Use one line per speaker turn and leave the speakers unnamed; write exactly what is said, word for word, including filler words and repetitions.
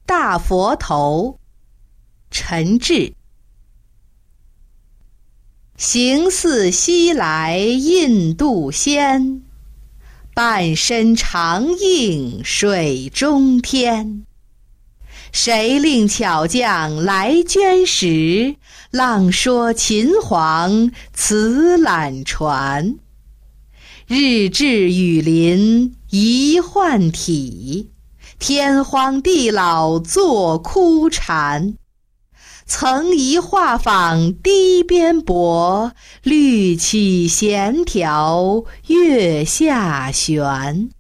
大佛头，陈志。形似西来印度仙，半身长映水中天。谁令巧匠来捐时，浪说秦皇此览传。日至雨淋一换体，天荒地老作枯蝉。曾疑画舫低边薄，绿起闲条月下悬。